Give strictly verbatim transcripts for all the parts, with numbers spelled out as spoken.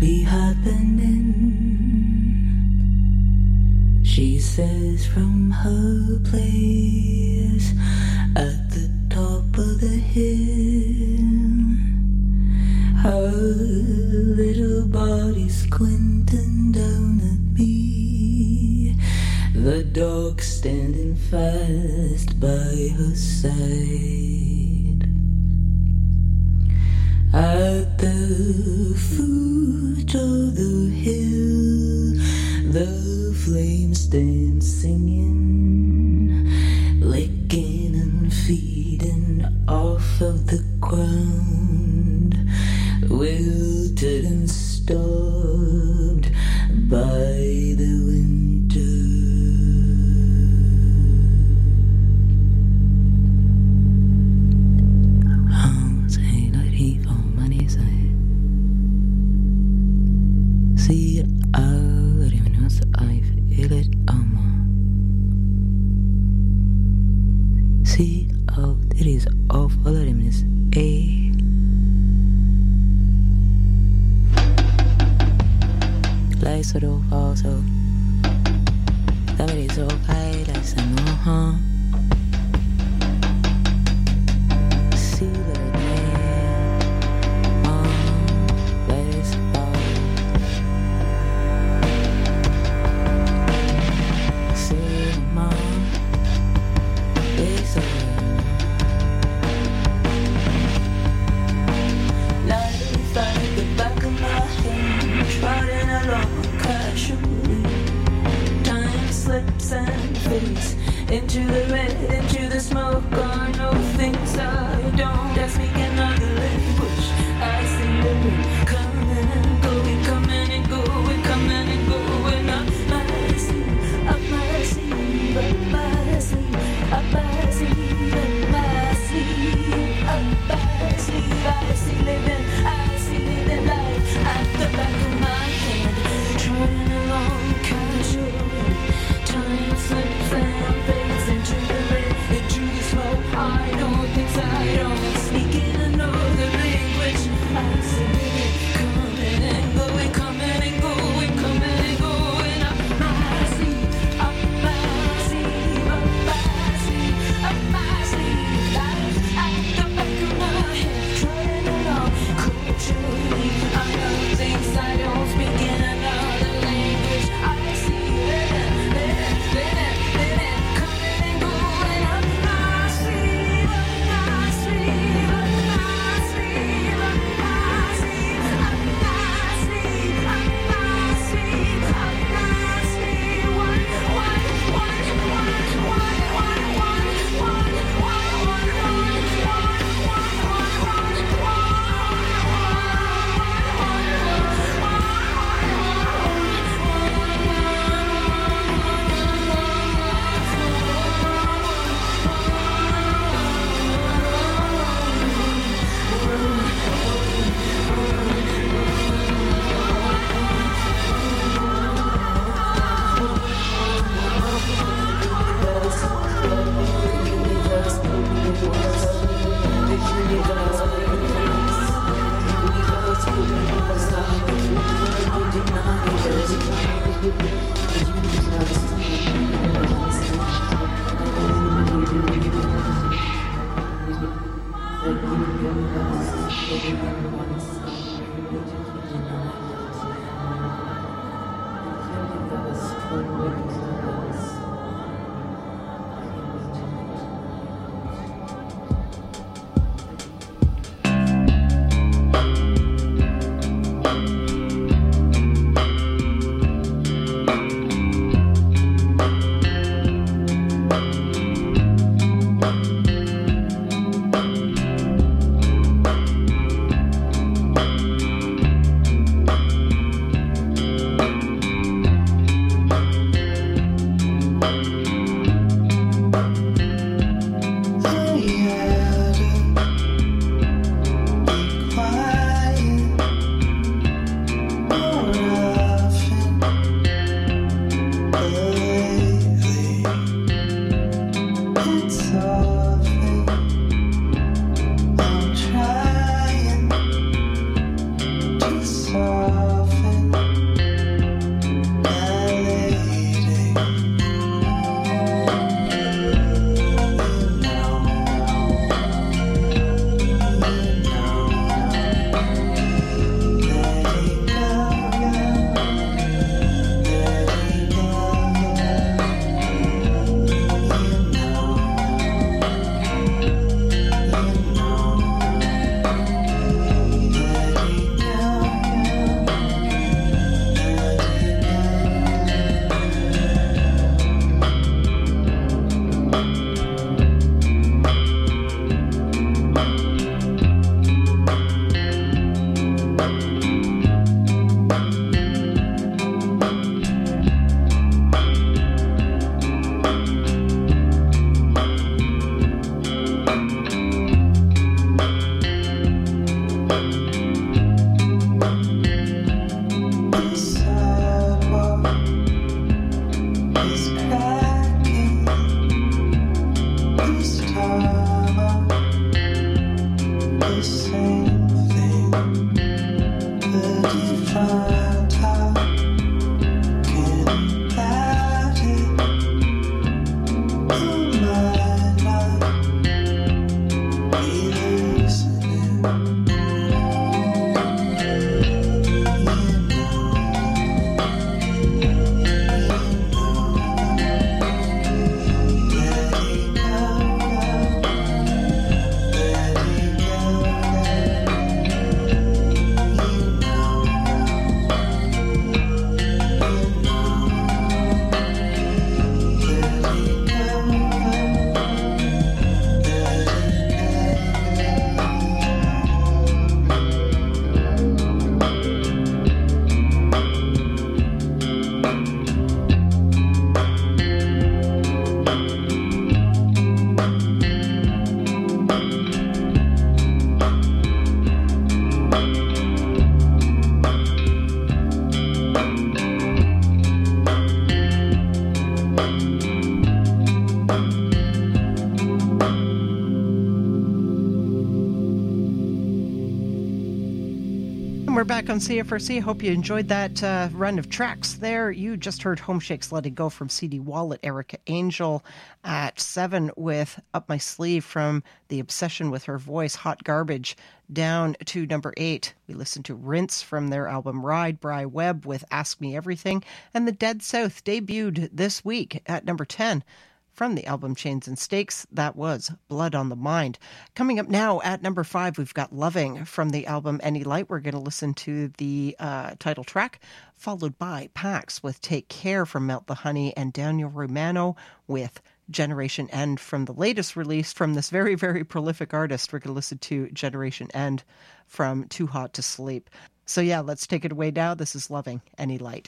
be happening. She says from her place at the top of the hill, her little body squinting down at me, the dog standing fast by her side. At the foot of the hill, the flames stand singing, licking and feeding off of the ground, wilted and starved by the winter. Hans hela ifrån man är sig. Se aldrig min hus eif eller amma. Se aldrig is of alle minnes e. Leis og also. That is okay, that's a no harm. See that and fades into the red, into the smoke. I know things I don't. I speak another language. I see the wind coming and going, coming and going, coming and going. Up my sleeve, up my sleeve, up my sleeve, up my sleeve, up my sleeve, up my sleeve. I see living, I see living life at the back of my hand, trotting along casually. Time slips and fades into the red, into the smoke. I don't think I don't speak in another language. I see it coming and going, coming and going, coming and going. Up my sleeve, up my sleeve, up my sleeve, up my sleeve. Life at the back of my head, trotting along culturally. I know things I don't speak in another language. I see it. Back on C F R C. Hope you enjoyed that uh, run of tracks there. You just heard Home Shake's Let It Go from C D Wallet, Erica Angel at seven with Up My Sleeve from The Obsession with Her Voice, Hot Garbage. Down to number eight, we listened to Rinse from their album Ride, Bri Webb with Ask Me Everything. And The Dead South debuted this week at number ten. From the album Chains and Stakes, that was Blood on the Mind. Coming up now at number five, we've got Loving from the album Any Light. We're going to listen to the uh, title track, followed by Pax with Take Care from Melt the Honey, and Daniel Romano with Generation End from the latest release from this very, very prolific artist. We're going to listen to Generation End from Too Hot to Sleep. So yeah, let's take it away now. This is Loving, Any Light.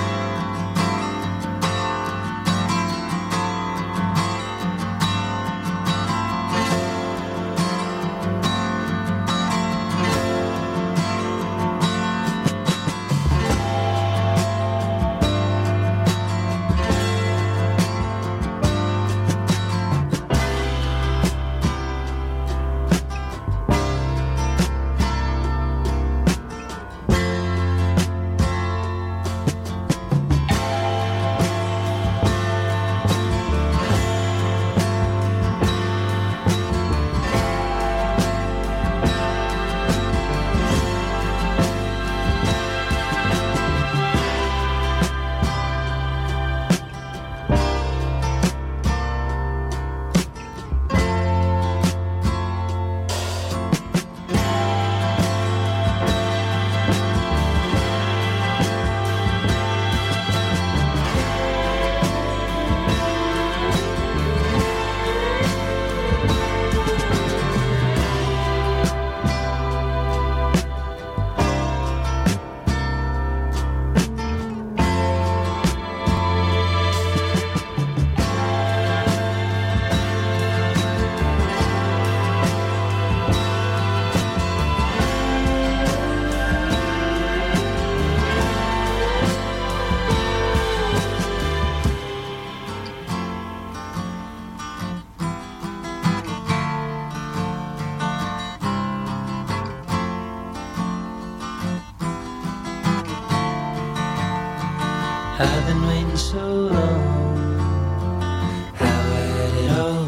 I've been waiting so long. How had it all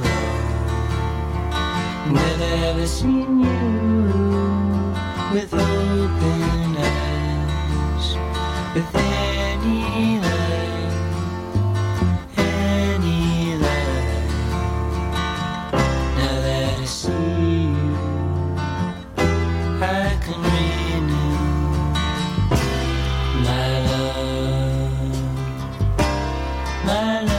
wrong? Never ever seen you with open eyes, with any light, any light. Now that I see you, I can renew my love, my love.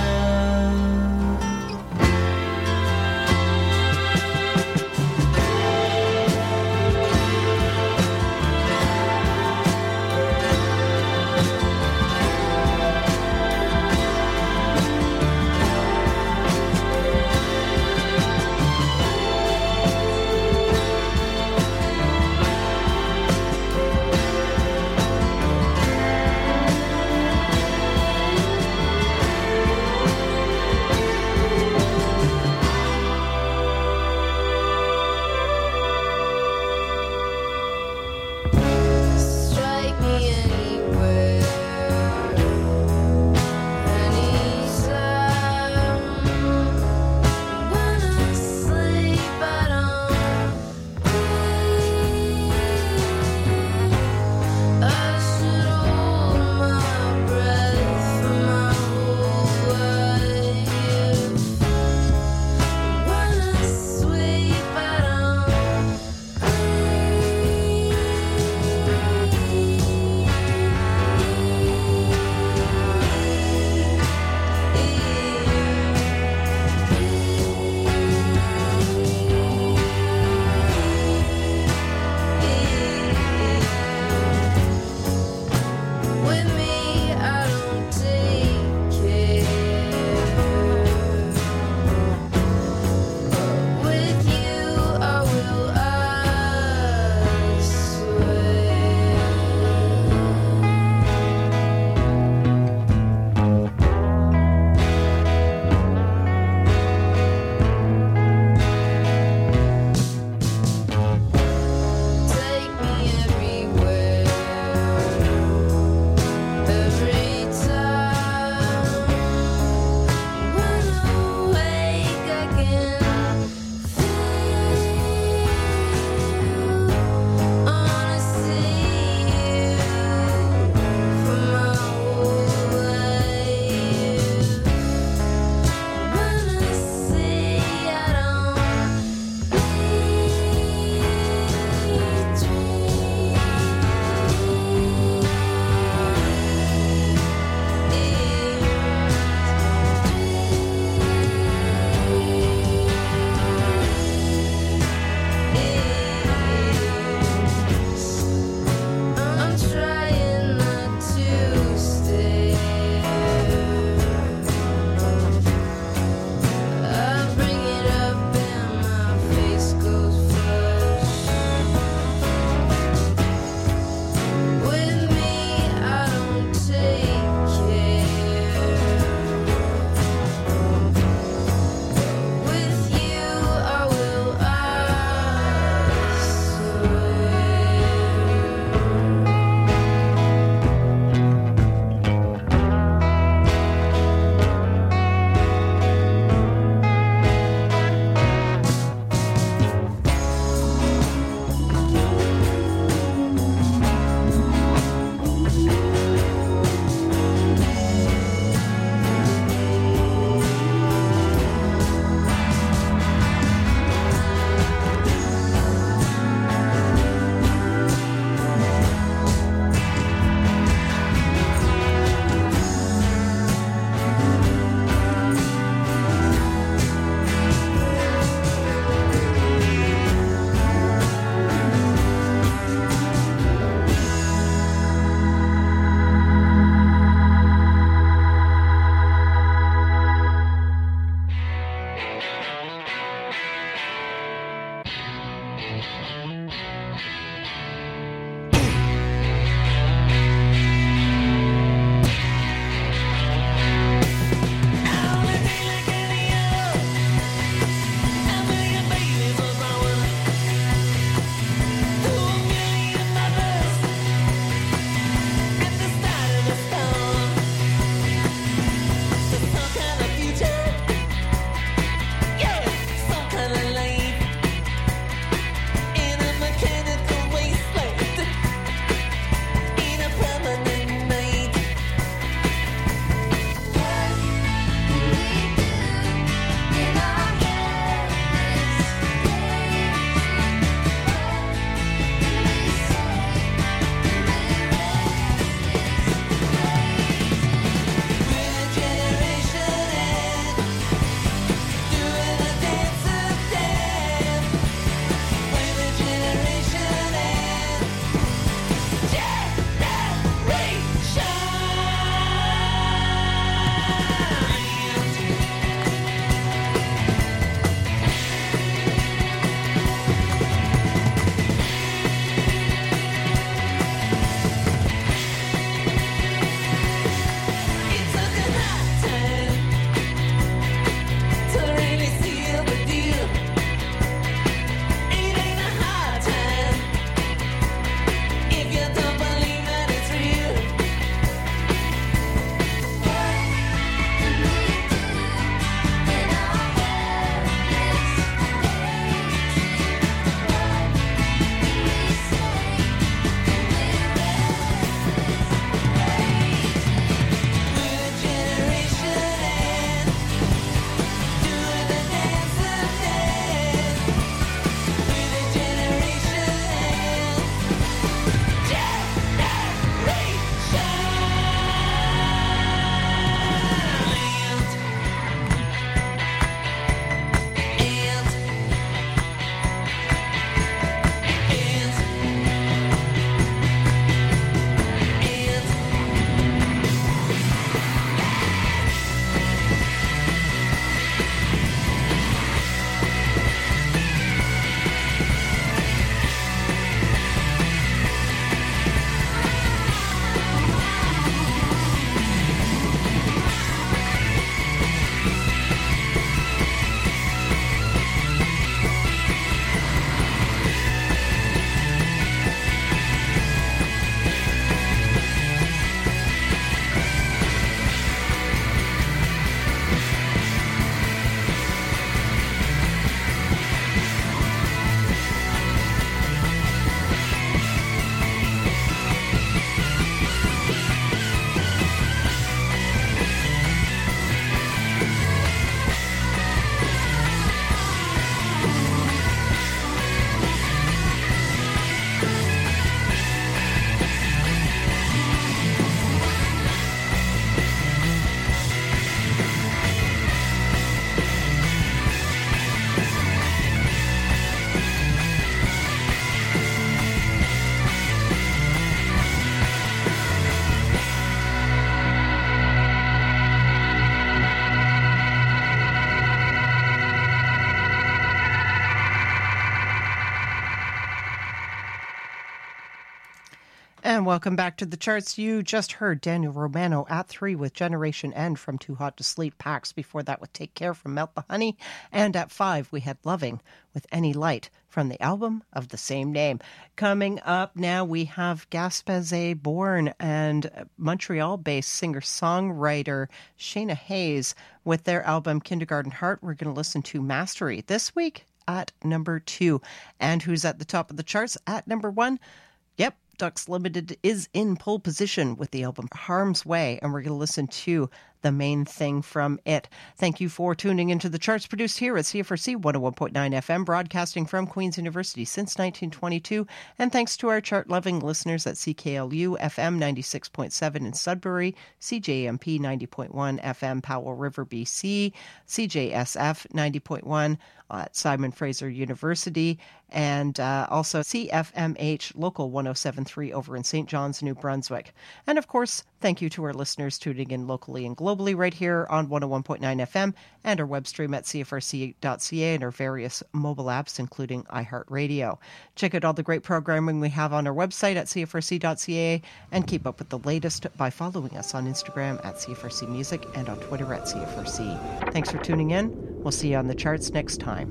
And welcome back to the charts. You just heard Daniel Romano at three with Generation End from Too Hot to Sleep. Pax before that with Take Care from Melt the Honey. And at five, we had Loving with Any Light from the album of the same name. Coming up now, we have Gaspazet Born and Montreal-based singer-songwriter Shayna Hayes with their album Kindergarten Heart. We're going to listen to Mastery this week at number two. And who's at the top of the charts at number one? Yep. Ducks Limited is in pole position with the album Harm's Way, and we're going to listen to The Main Thing from it. Thank you for tuning into the charts produced here at C F R C one oh one point nine F M, broadcasting from Queen's University since nineteen twenty-two. And thanks to our chart-loving listeners at C K L U F M ninety-six point seven in Sudbury, C J M P ninety point one F M Powell River, B C, C J S F ninety point one at Simon Fraser University, and uh, also C F M H Local one oh seven point three over in Saint John's, New Brunswick. And of course, thank you to our listeners tuning in locally and globally right here on one oh one point nine F M and our web stream at C F R C dot C A and our various mobile apps, including iHeartRadio. Check out all the great programming we have on our website at C F R C dot C A and keep up with the latest by following us on Instagram at C F R C Music and on Twitter at C F R C. Thanks for tuning in. We'll see you on the charts next time.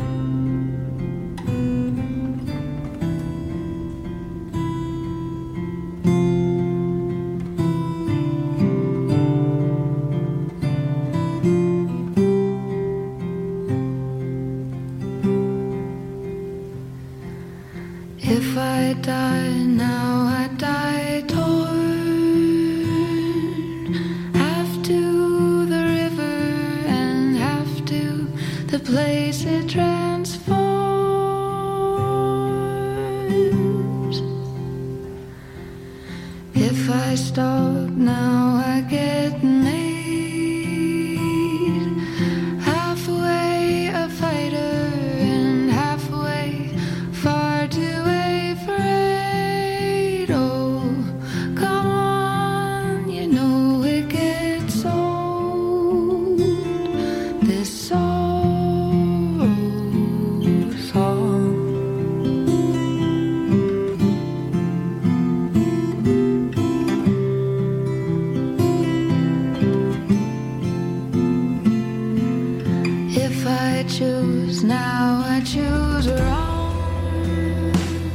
If I die now, I die torn, half to the river and half to the place it transforms. If I stop now, I get made halfway a fighter and halfway far to afraid. Oh, come on, you know it gets old, this sorrow song. If I choose now, I choose wrong,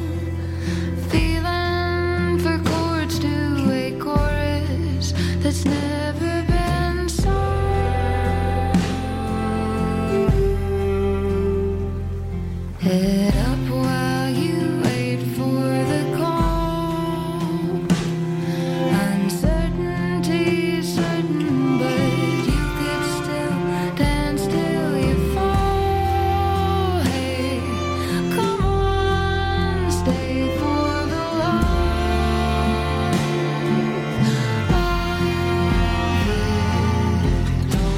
feeling for chords to a chorus that's never been sung. Head up while you wait for the call. Uncertainty certain, but you could still dance till you fall. Hey, come on, stay for the love of it all.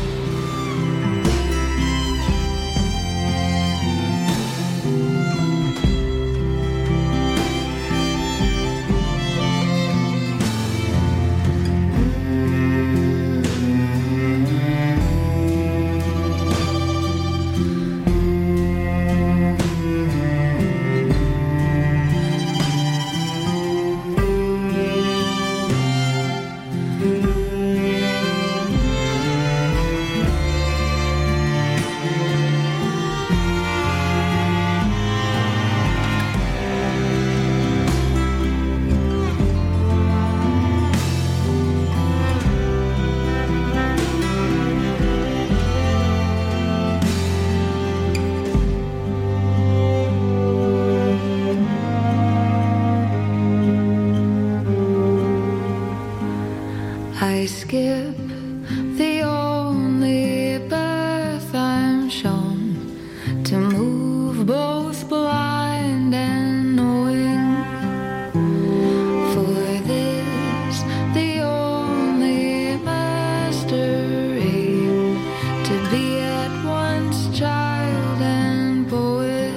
I skip the only birth I'm shown to move both blind and knowing. For this, the only mastery, to be at once child and poet.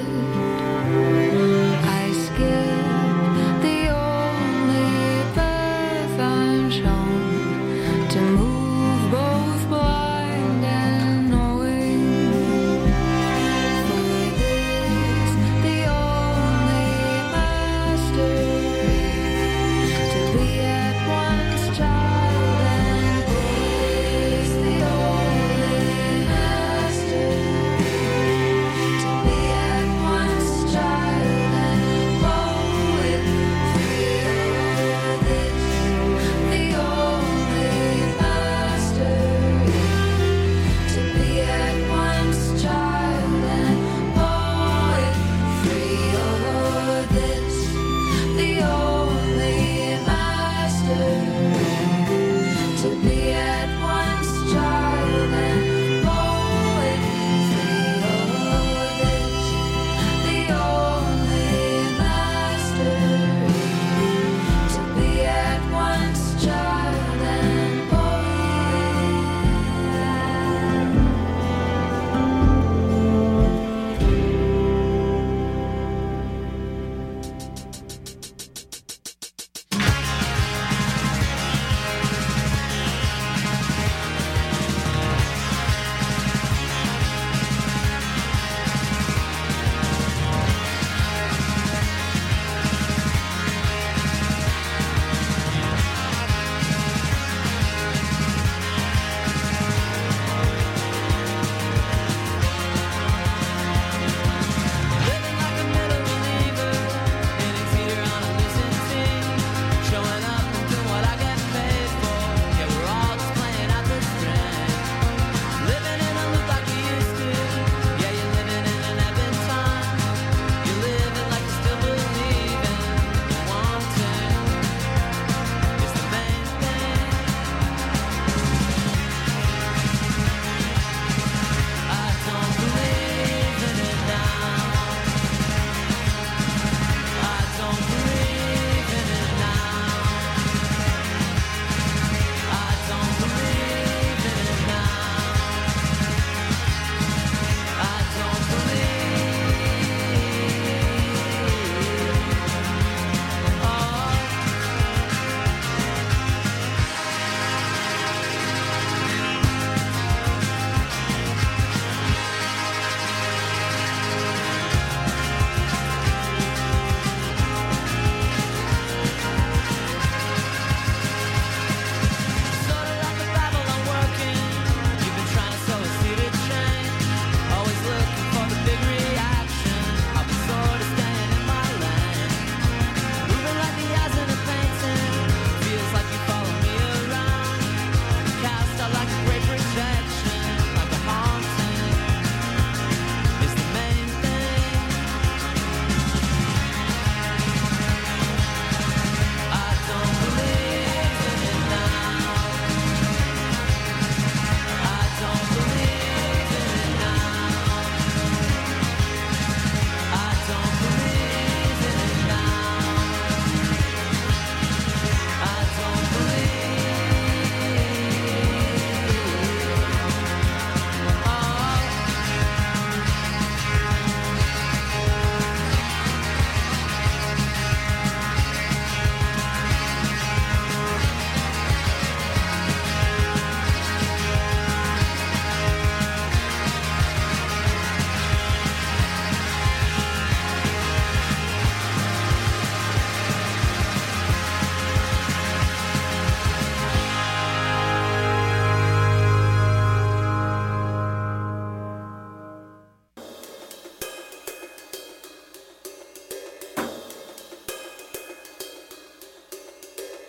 I skip the only birth I'm shown to move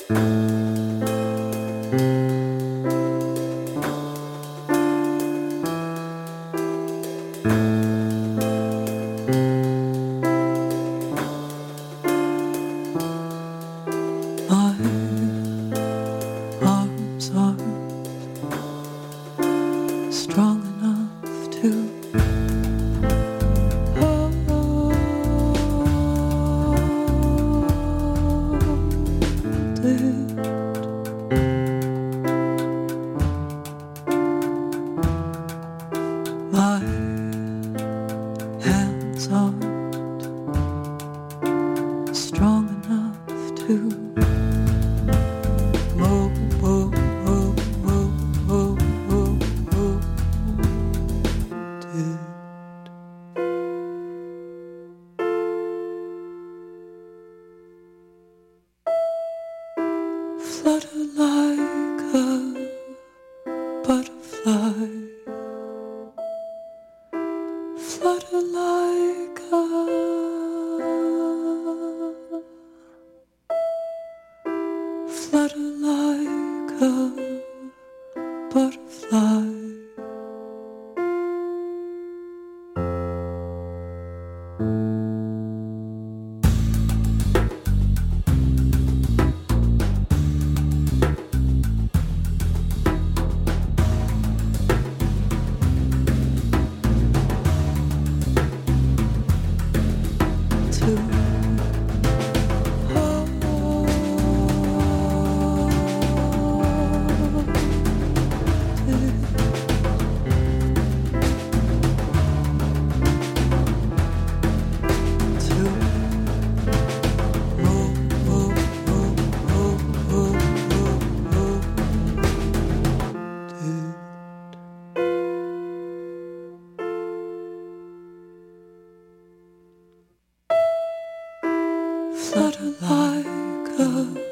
Flutter like a